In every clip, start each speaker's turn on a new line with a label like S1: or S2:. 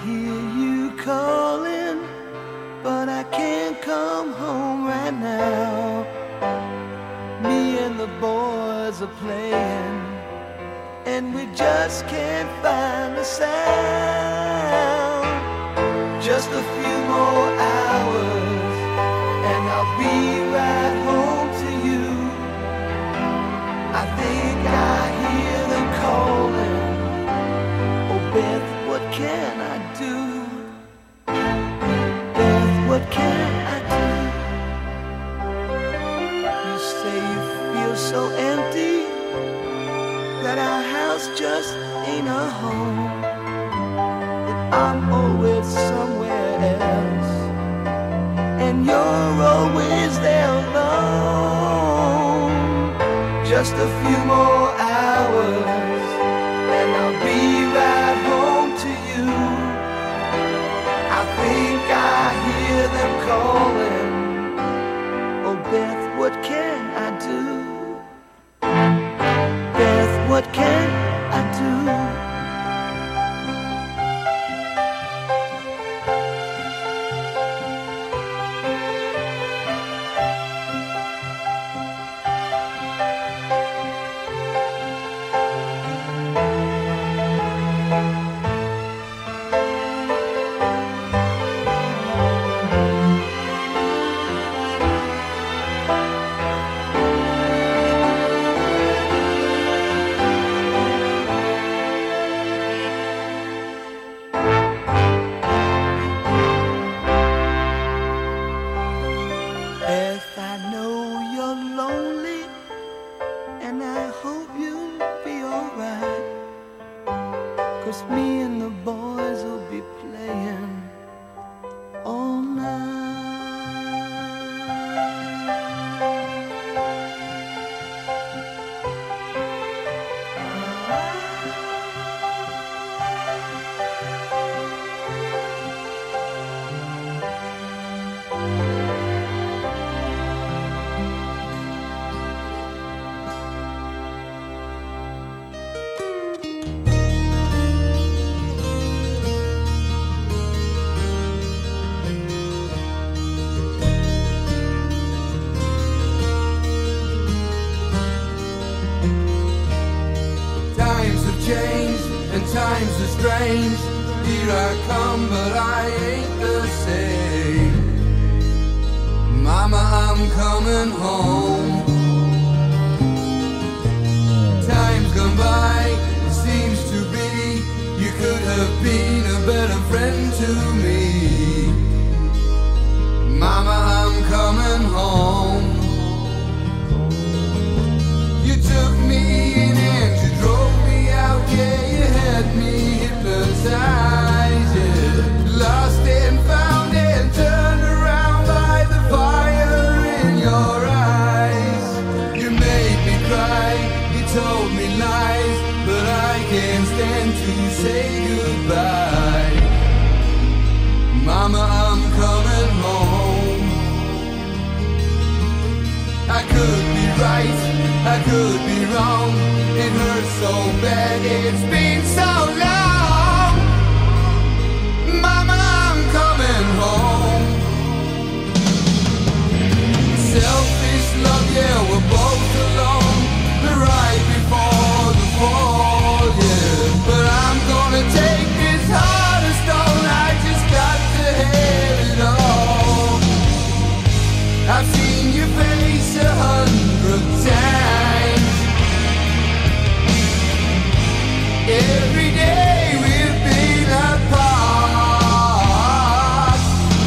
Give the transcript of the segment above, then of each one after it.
S1: hear you calling, but I can't come home right now. Me and the boys are playing, and we just can't find a sound. Just a few more hours, and I'll be right home to you. I think I hear them calling. Oh, Beth, what can I do? Beth, what can I do? You say you feel so empty, that our house just ain't a home, that I'm always somewhere else, and you're always there alone. Just a few more hours, and I'll be right home to you. I think I hear them calling. Oh, Beth, what can I do? Beth, what can I do?
S2: Times are strange, here I come, but I ain't the same. Mama, I'm coming home. Time's gone by, it seems to be, you could have been a better friend to me. Mama, I'm coming home. You took me in and you drove me out, yeah. Me hypnotized, yeah. Lost and found and turned around by the fire in your eyes. You made me cry, you told me lies, but I can't stand to say goodbye. Mama, I'm coming home. I could be right, I could be wrong. It hurts so bad, it's been so long. Mama, I'm coming home. Selfish love, yeah, we're both alone. The right before the fall, yeah. But I'm gonna take this heart of stone. I just got to have it all. I've seen your face 100 times. Every day we've been apart.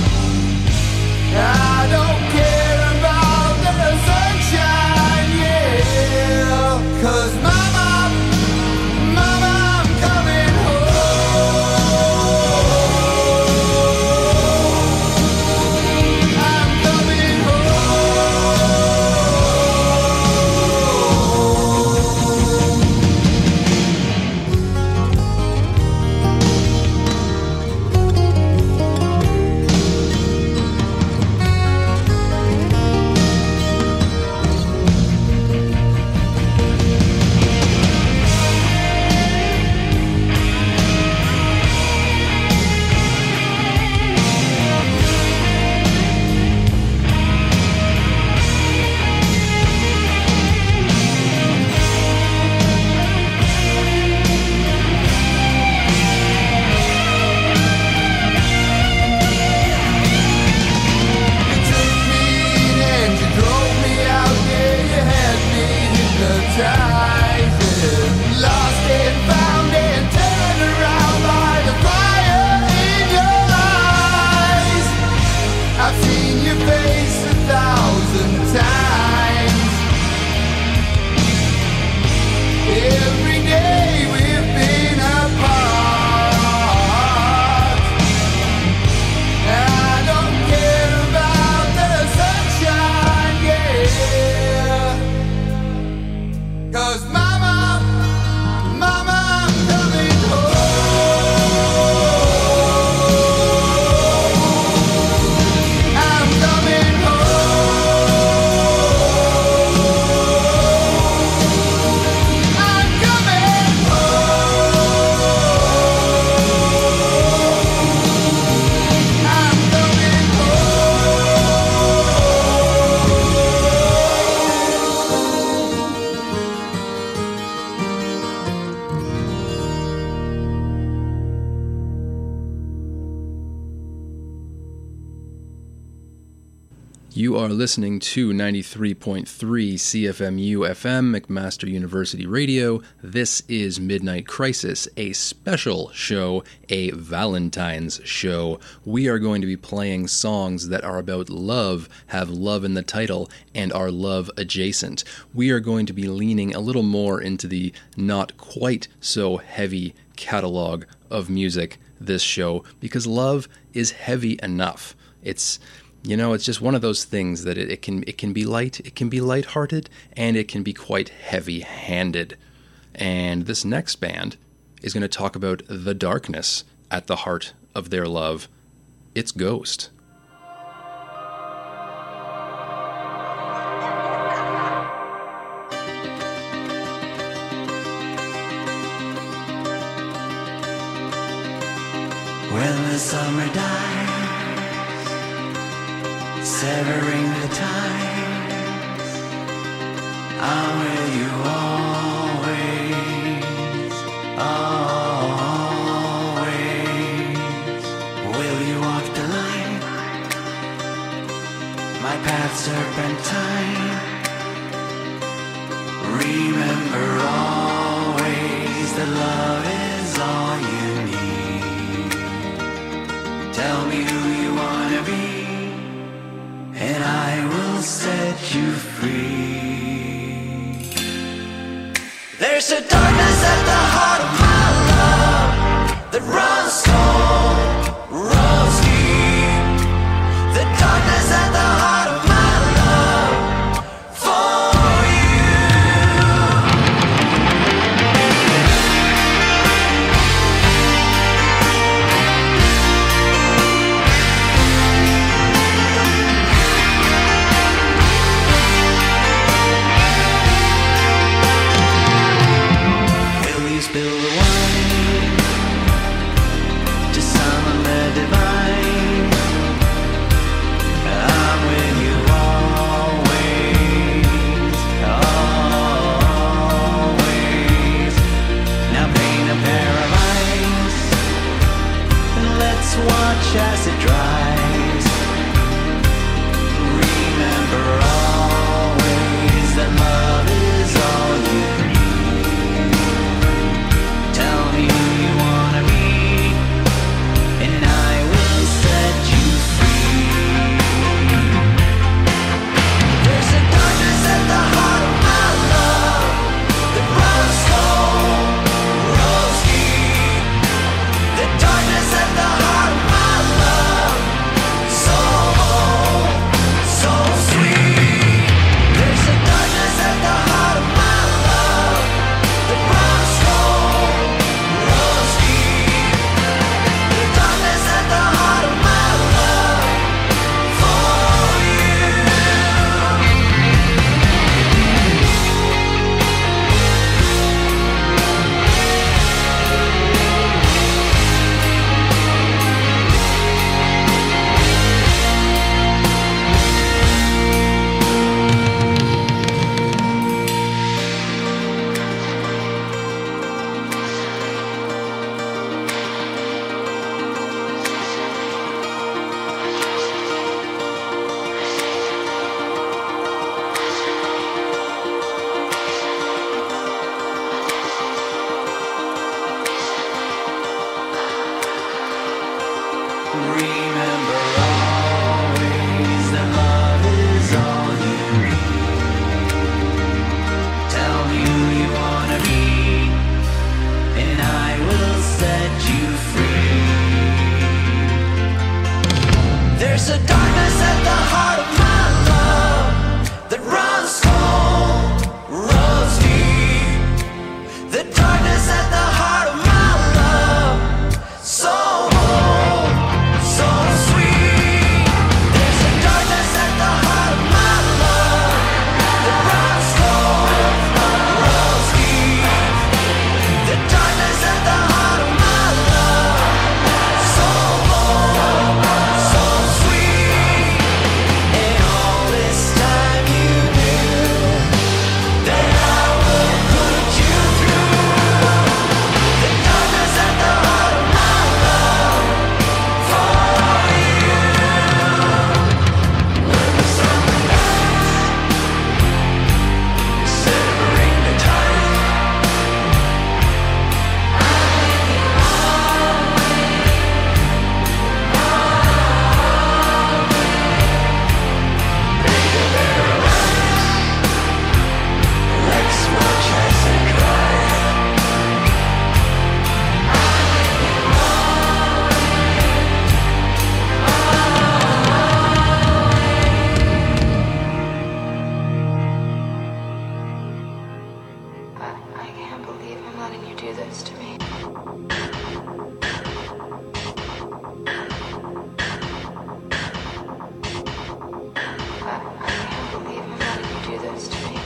S2: I don't care about the sunshine, yeah. 'Cause mama, I'm coming home. I'm coming home.
S3: You are listening to 93.3 CFMU FM, McMaster University Radio. This is Midnight Crisis, a special show, a Valentine's show. We are going to be playing songs that are about love, have love in the title, and are love adjacent. We are going to be leaning a little more into the not quite so heavy catalog of music this show, because love is heavy enough. It's just one of those things that it can be light, it can be lighthearted, and it can be quite heavy-handed. And this next band is going to talk about the darkness at the heart of their love. It's Ghost.
S1: When the summer dies, severing the ties, I'm with you always, always. Will you walk the line, my path serpentine? Remember always that love is all you need. Tell me who you wanna be, and I will set you free. There's a darkness at the heart of my love that runs cold, runs deep. The darkness at the heart of my love for spill the wine to summon the divine. I'm with you always, always. Now paint a pair of eyes and let's watch as it dries. Remember always that love is all you need. Tell me who you wanna be, and I will set you free. There's a darkness at the heart of my love that runs cold, runs deep. The darkness at the heart of my love, so old, so sweet. There's a darkness at the heart of my love that runs cold, runs deep. The darkness at the heart of my love for you. Remember always that love is all you need. Tell me who you wanna be, and I will set you free. There's a darkness at the heart of my love that runs cold, runs deep. The darkness at the heart of my love, so old, so sweet. There's a darkness at the heart of my love that runs cold, runs deep. The darkness at the heart of my love, so old, so sweet. And all this time you knew that I would put you through.
S4: do this to me. I can't believe I'm letting you do this to me.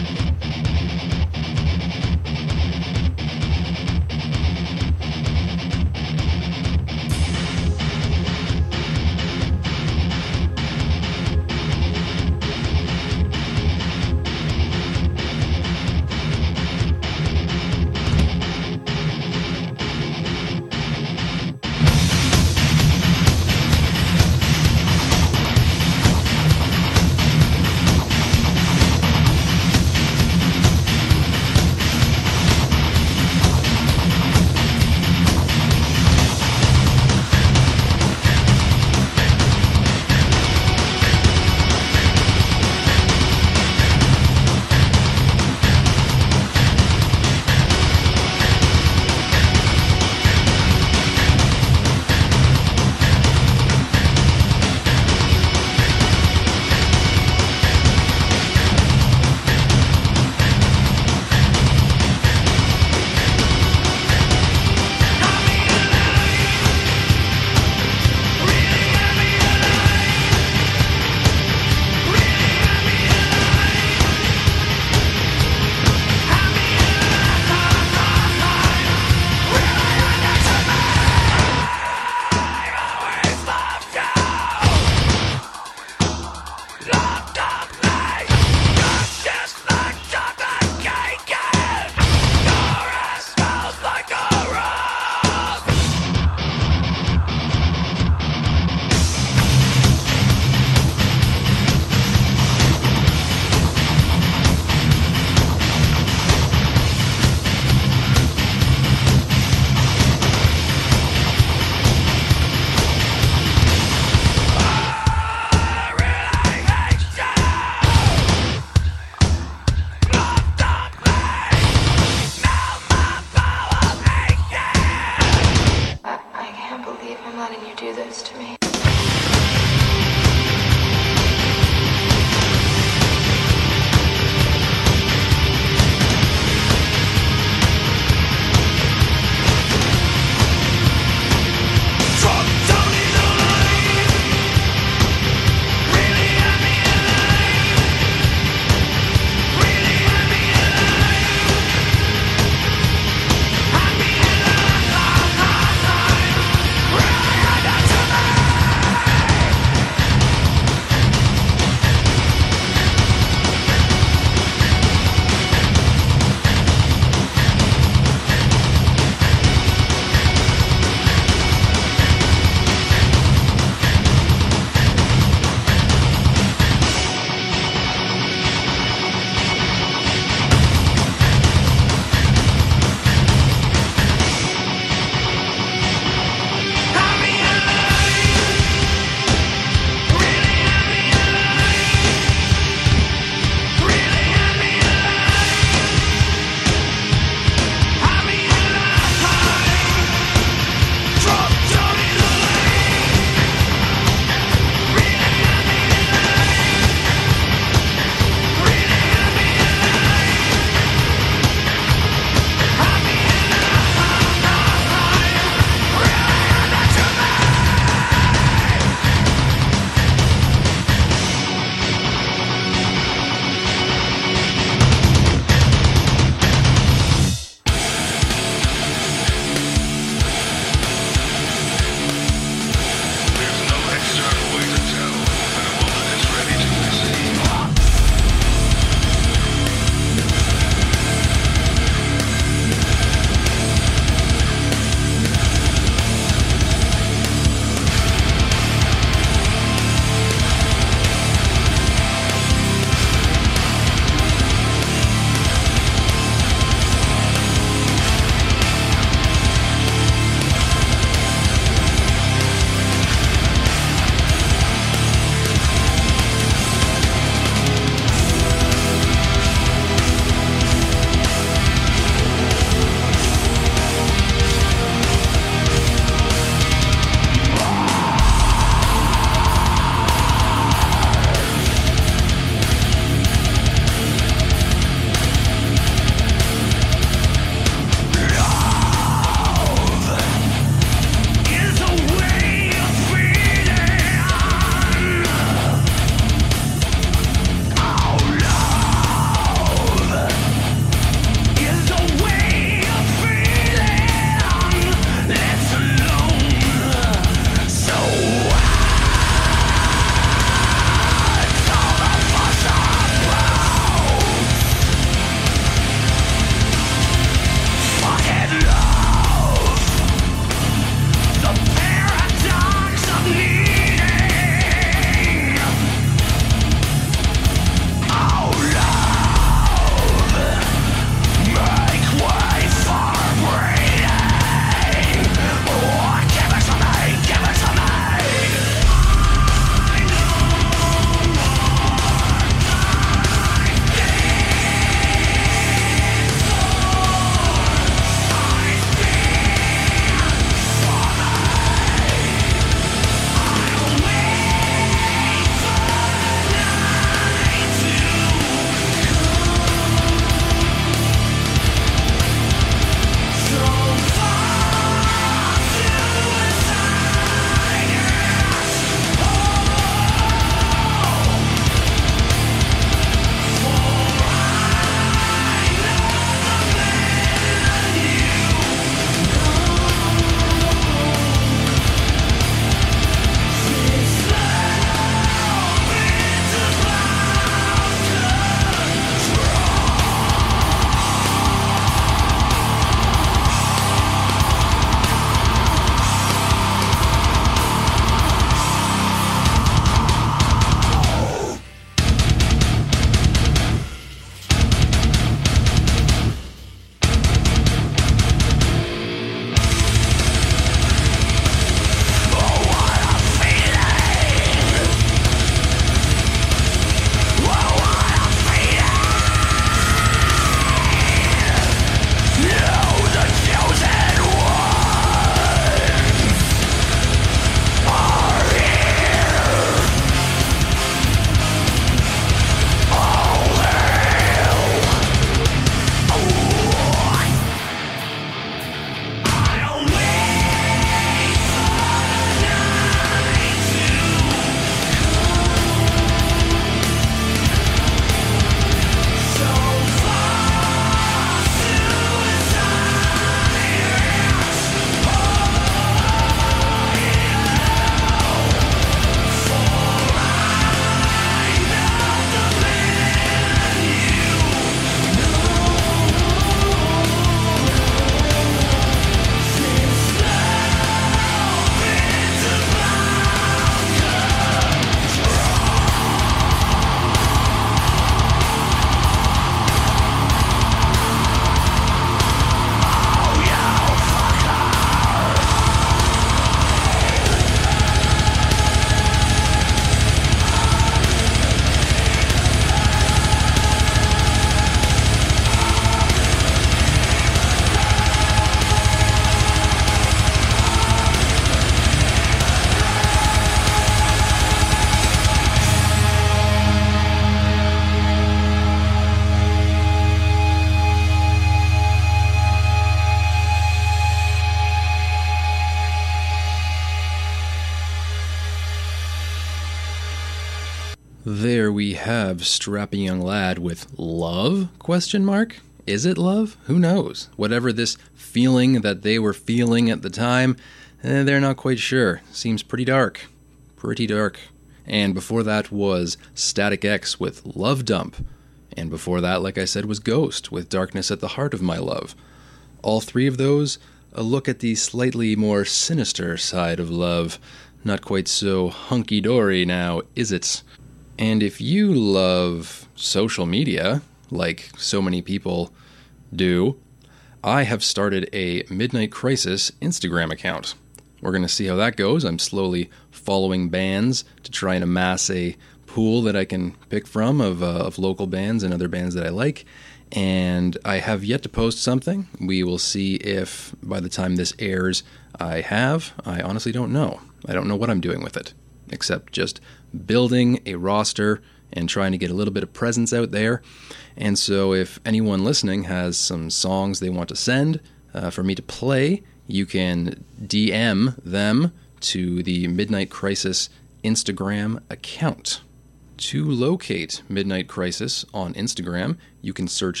S3: There we have Strappy Young Lad with Love? ? Is it love? Who knows? Whatever this feeling that they were feeling at the time, they're not quite sure. Seems pretty dark. Pretty dark. And before that was Static X with Love Dump. And before that, like I said, was Ghost with Darkness at the Heart of My Love. All three of those, a look at the slightly more sinister side of love. Not quite so hunky-dory now, is it? And if you love social media, like so many people do, I have started a Midnight Crisis Instagram account. We're going to see how that goes. I'm slowly following bands to try and amass a pool that I can pick from of local bands and other bands that I like. And I have yet to post something. We will see if by the time this airs I have. I honestly don't know. I don't know what I'm doing with it, except just building a roster and trying to get a little bit of presence out there. And so if anyone listening has some songs they want to send for me to play, you can DM them to the Midnight Crisis Instagram account. To locate Midnight Crisis on Instagram, you can search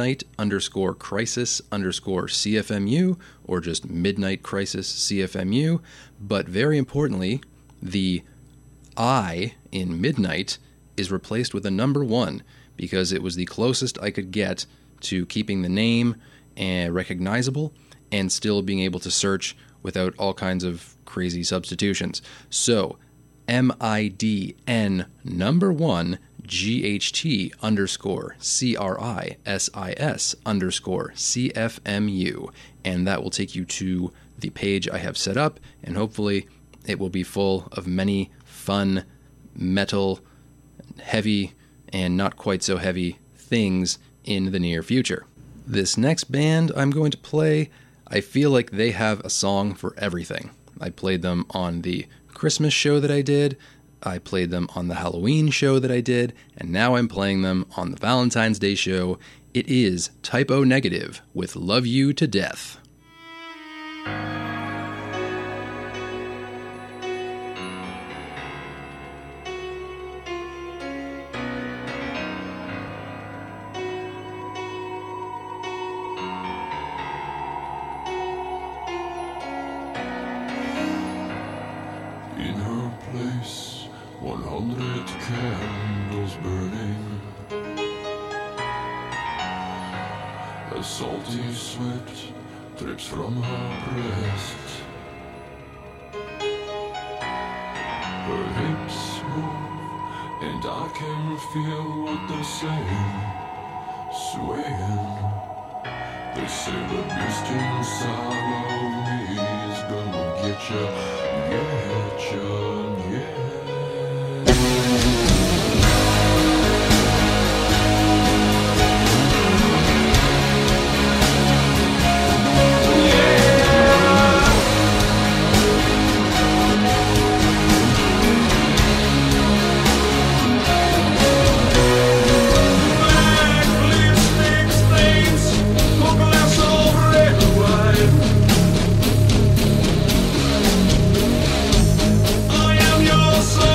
S3: midnight_crisis_CFMU or just Midnight Crisis CFMU. But very importantly, the I in Midnight is replaced with a number 1 because it was the closest I could get to keeping the name recognizable and still being able to search without all kinds of crazy substitutions. So, MIDN_GHT_CRISIS_CFMU. And that will take you to the page I have set up, and hopefully it will be full of many fun, metal, heavy, and not quite so heavy things in the near future. This next band I'm going to play, I feel like they have a song for everything. I played them on the Christmas show that I did, I played them on the Halloween show that I did, and now I'm playing them on the Valentine's Day show. It is Type O Negative with Love You to Death.
S5: In her place, 100 candles burning. A salty sweat drips from her breast. Her hips move, and I can feel what they're saying, swaying. They say the beast inside of me is gonna get ya, yeah.
S2: I am your son.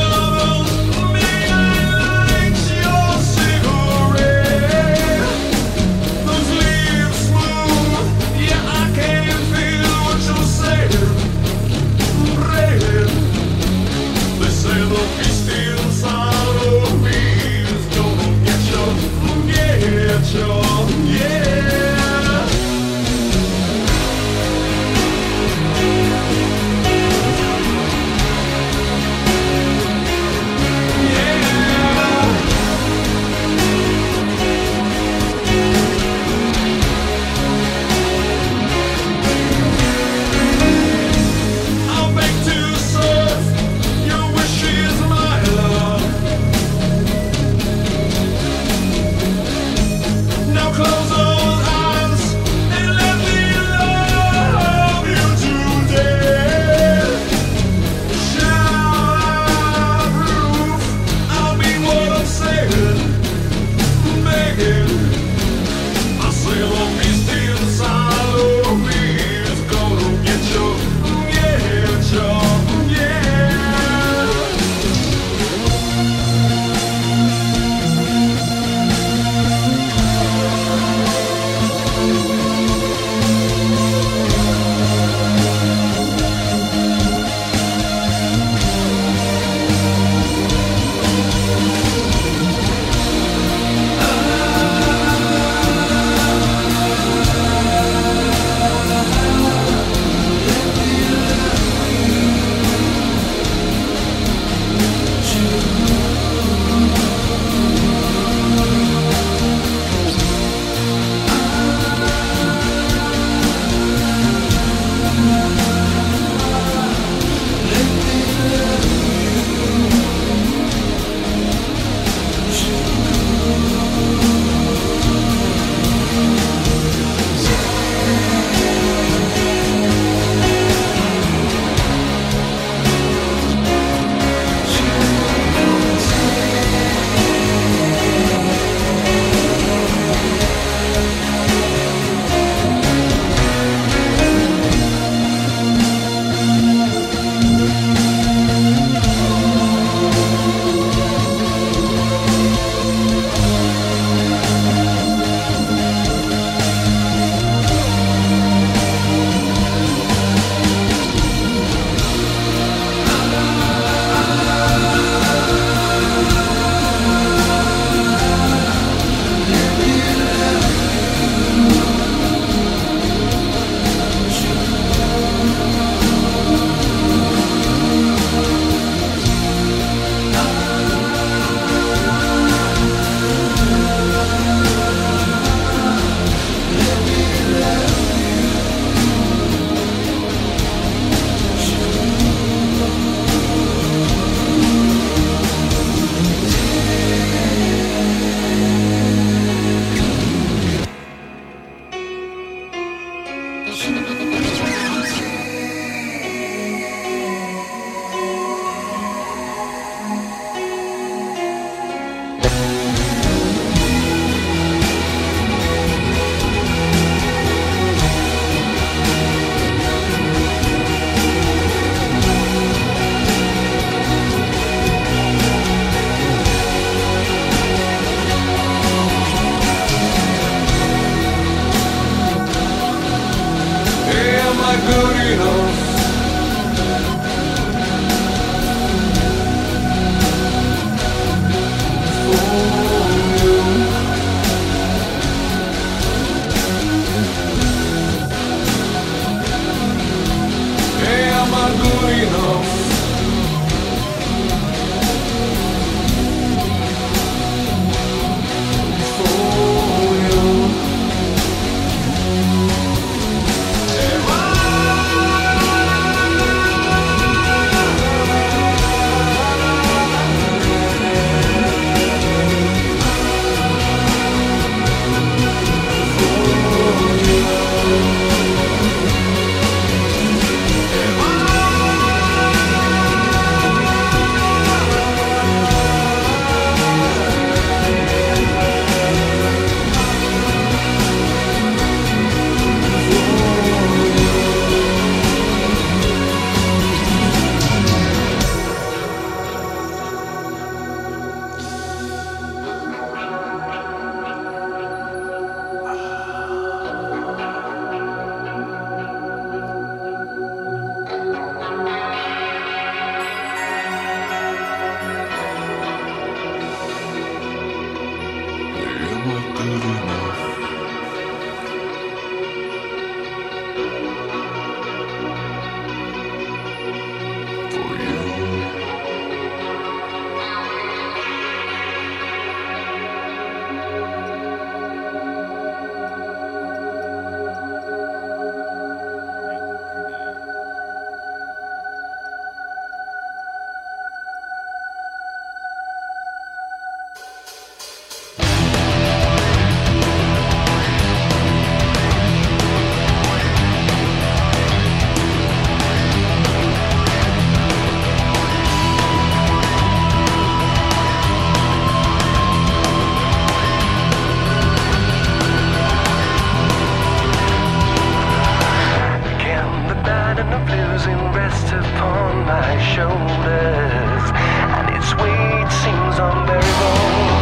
S1: my shoulders, and its weight seems unbearable.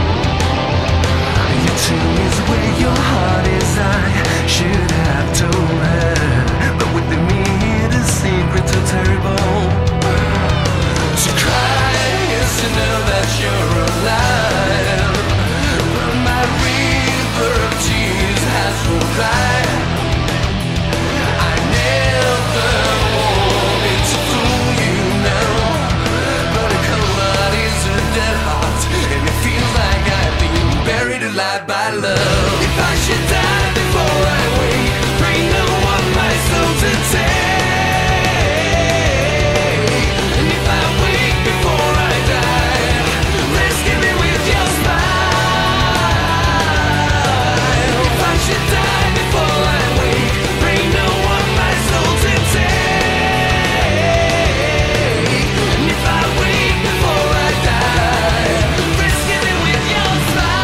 S1: You tell me where your heart is, I should have told her, but with me the secrets are terrible. To cry is to know that you're alive, but my river of tears has run dry. I never wanted to fool you now, but a cold heart is a dead heart, and it feels like I've been buried alive by love. If I should die before I wake, bring no one my soul to take. And if I wake before I die, rescue me with your smile. If I should die before I wake, bring no one my soul to take. And if I wake before I die, rescue me with your smile.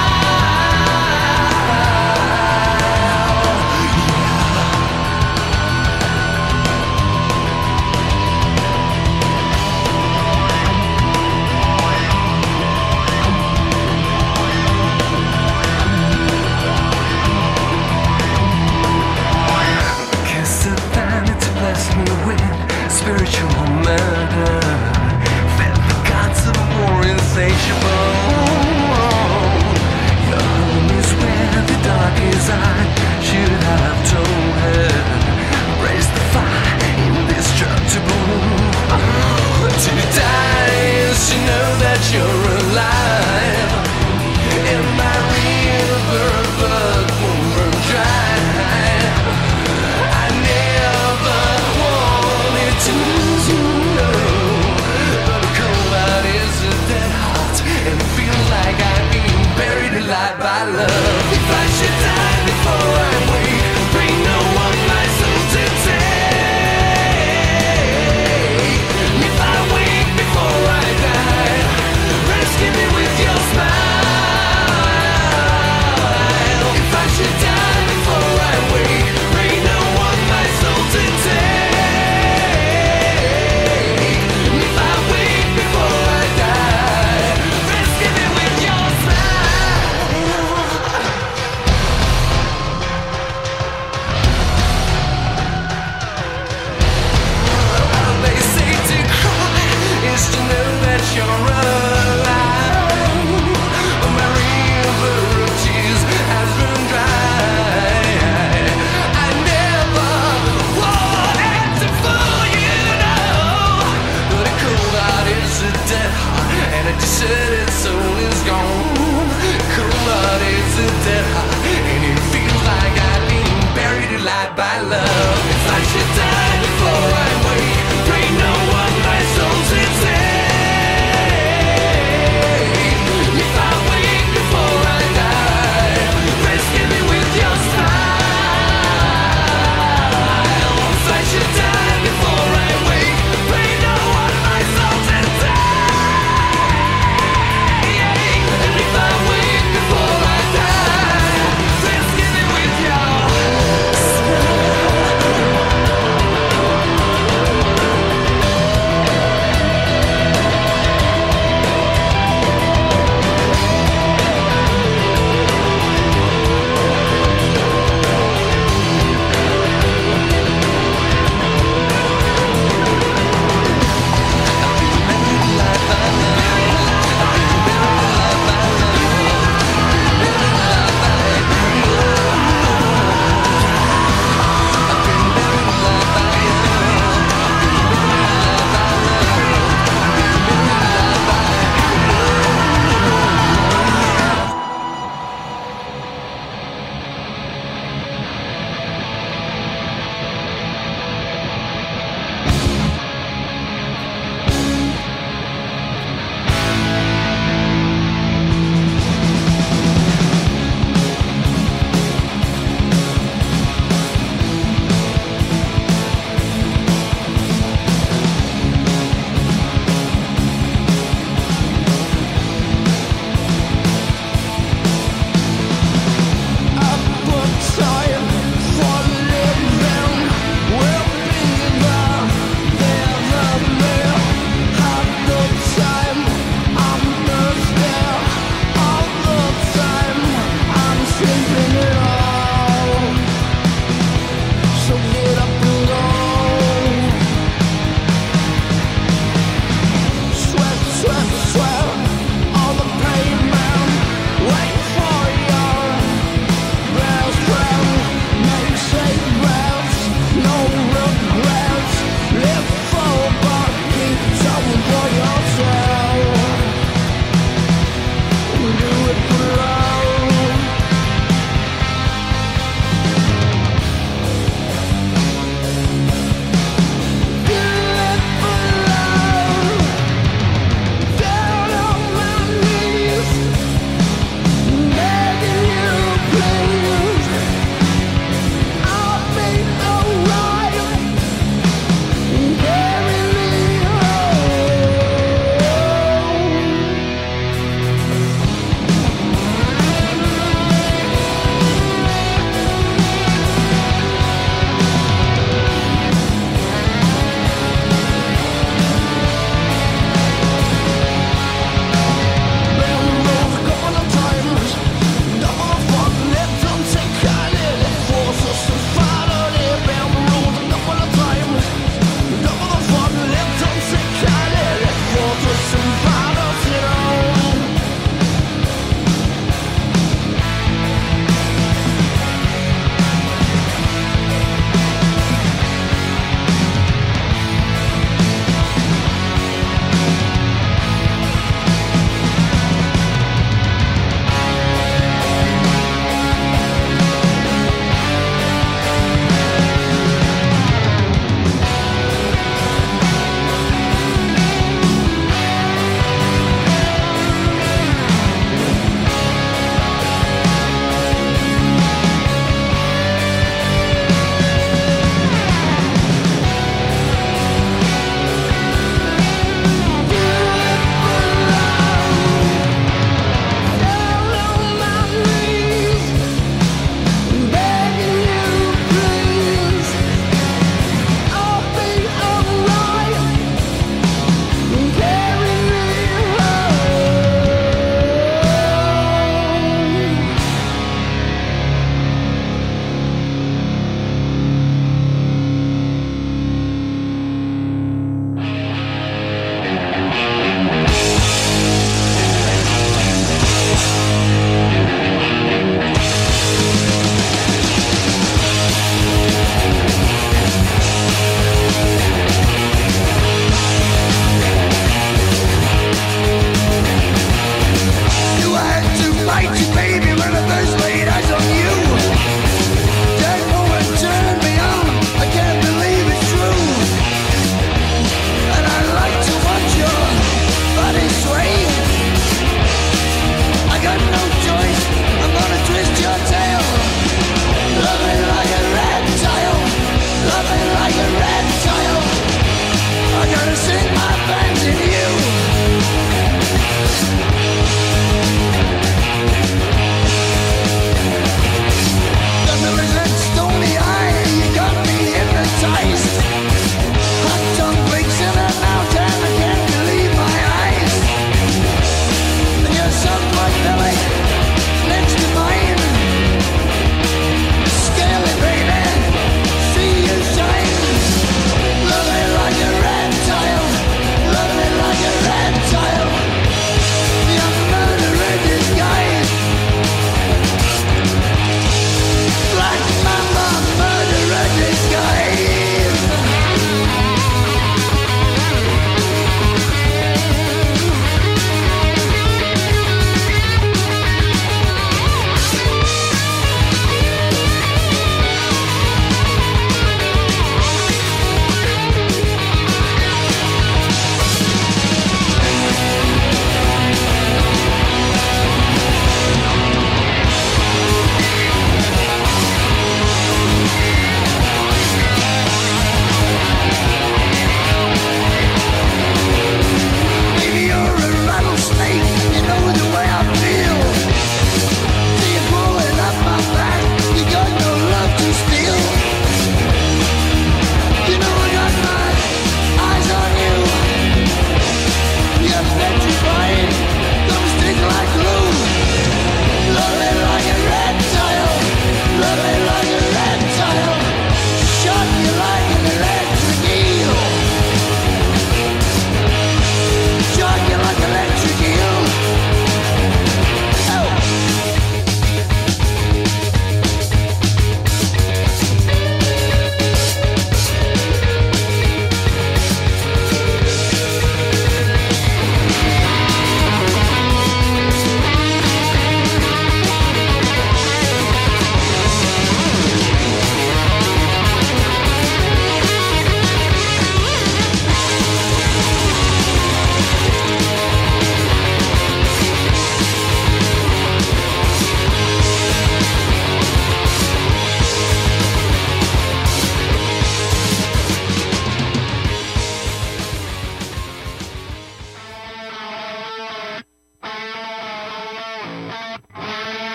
S1: Kiss the vanity blessed me with spiritual murder. Felt the gods of war insatiable. Your home is where the dark is, I should have told her. Raise the fire indestructible. To die is to know that you're alive, and my river of blood won't run dry. I never wanted to lose you, no.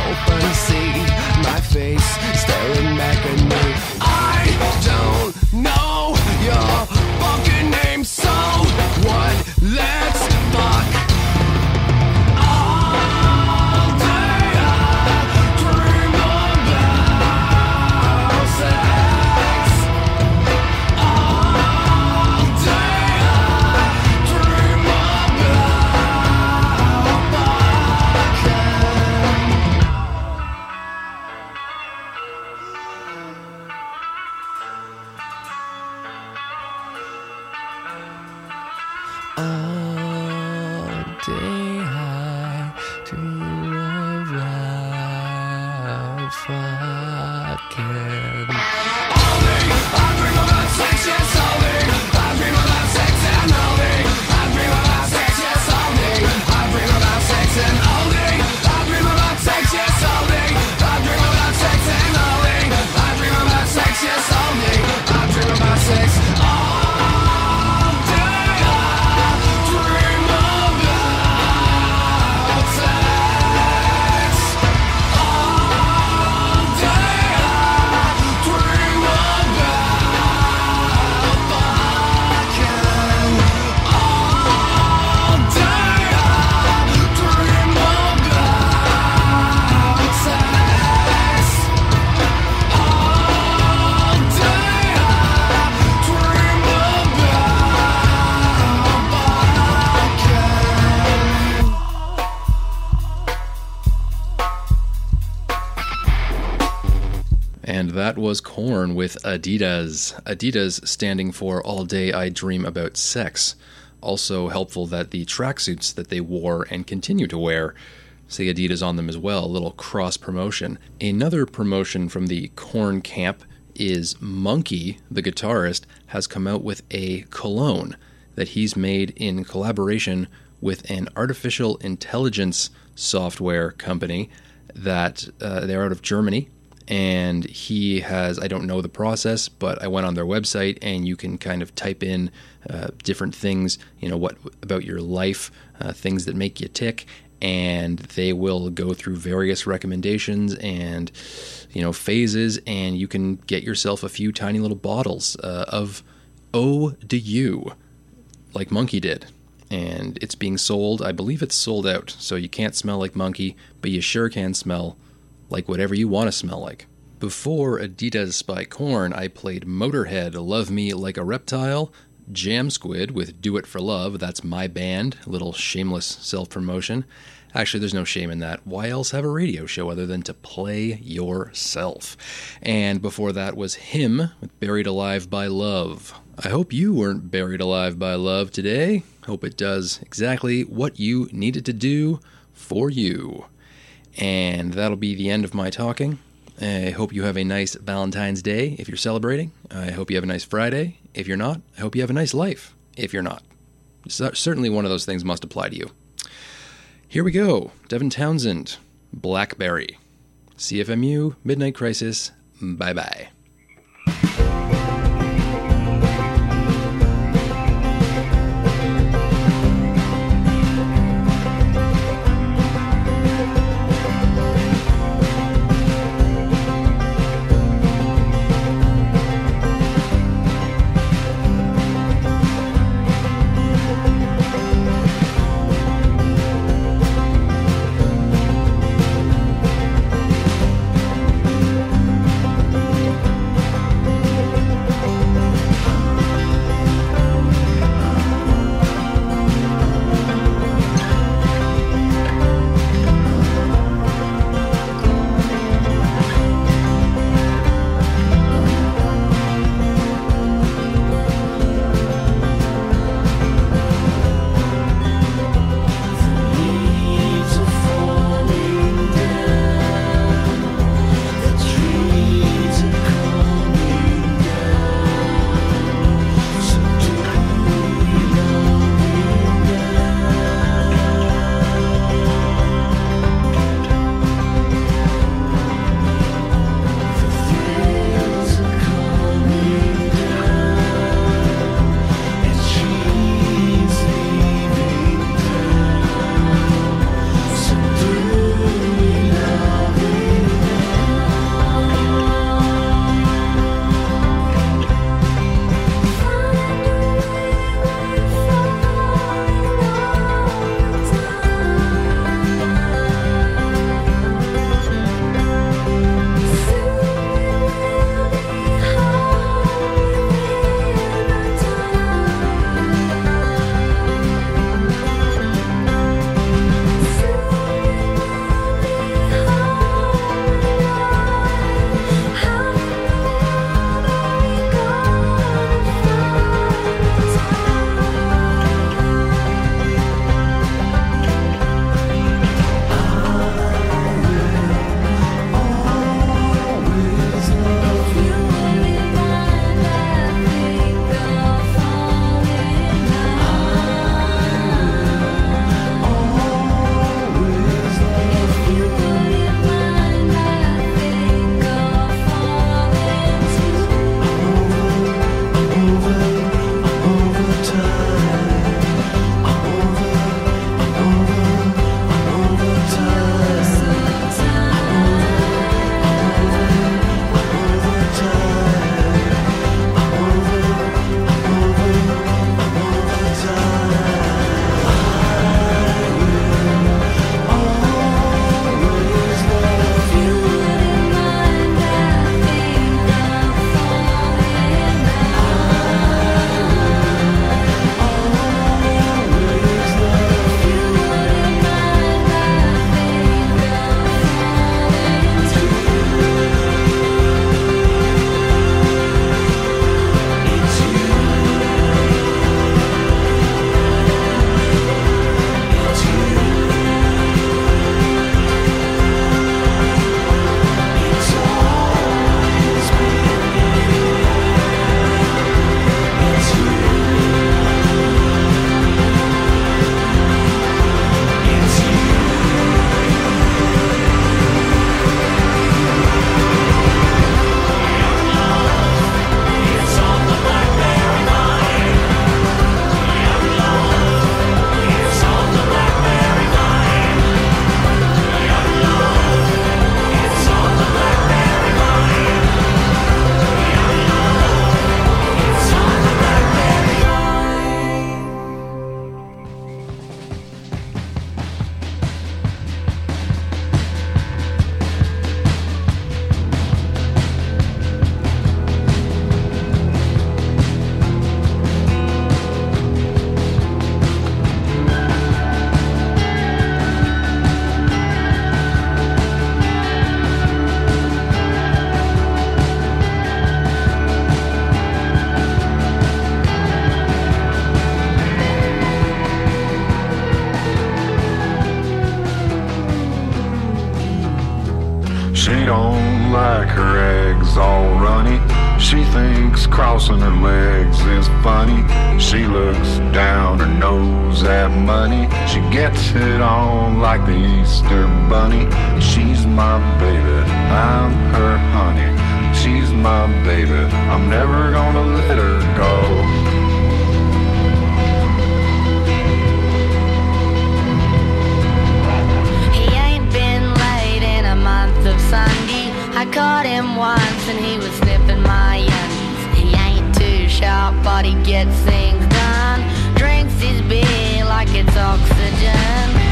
S1: open, see my face staring back at me. I don't know your fucking name, so what? Let's fuck. All day I dream about sex. All day I dream about all day I dream about fucking. All day I dream about sex, yes, all day I dream about sex, and all day I dream about sex, yes, all day I dream about sex, and all day I dream about sex, yes, all day I dream about sex, and all day I dream about sex, yes, all day I dream about sex.
S3: And that was Korn with Adidas. Adidas standing for All Day I Dream About Sex. Also helpful that the tracksuits that they wore and continue to wear say Adidas on them as well, a little cross promotion. Another promotion from the Korn camp is Monkey, the guitarist, has come out with a cologne that he's made in collaboration with an artificial intelligence software company that they're out of Germany. And he has, I don't know the process, but I went on their website and you can kind of type in different things, what about your life, things that make you tick, and they will go through various recommendations and, phases, and you can get yourself a few tiny little bottles of Eau de You, like Monkey did. And it's being sold, I believe it's sold out, so you can't smell like Monkey, but you sure can smell like whatever you want to smell like. Before Adidas by Korn, I played Motorhead, Love Me Like a Reptile, Jam Squid with Do It For Love, that's my band, a little shameless self-promotion. Actually, there's no shame in that. Why else have a radio show other than to play yourself? And before that was Him with Buried Alive by Love. I hope you weren't buried alive by love today. Hope it does exactly what you needed to do for you. And that'll be the end of my talking. I hope you have a nice Valentine's Day if you're celebrating. I hope you have a nice Friday. If you're not, I hope you have a nice life if you're not. Certainly one of those things must apply to you. Here we go. Devin Townsend, Blackberry. CFMU, Midnight Crisis. Bye-bye.
S5: She don't like her eggs all runny. She thinks crossing her legs is funny. She looks down her nose at money. She gets it on like the Easter bunny. She's my baby, I'm her honey. She's my baby, I'm never gonna let her go.
S6: Sunday, I caught him once and he was sniffing my undies. He ain't too sharp, but he gets things done. Drinks his beer like it's oxygen.